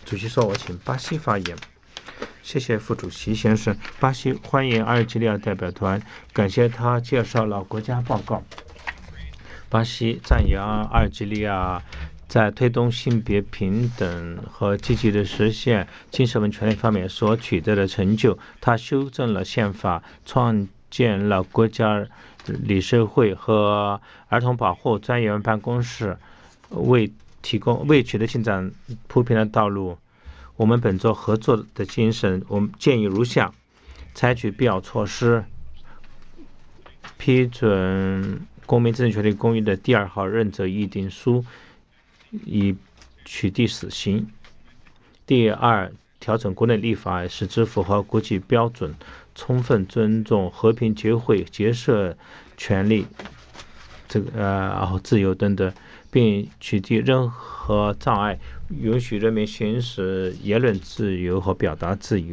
主席说：“我请巴西发言。”谢谢副主席先生。巴西欢迎阿尔及利亚代表团，感谢他介绍了国家报告。巴西赞扬阿尔及利亚在推动性别平等和积极的实现精神文权利方面所取得的成就。他修正了宪法，创建了国家理事会和儿童保护专员办公室，为取得进展铺平了道路。我们本着合作的精神，我们建议如下：采取必要措施，批准公民自治权利公约的第2号认责议定书，以取缔死刑。第2，调整国内立法，使之符合国际标准，充分尊重和平集会、结社权利、自由等等，并取缔任何障碍，允许人民行使言论自由和表达自由。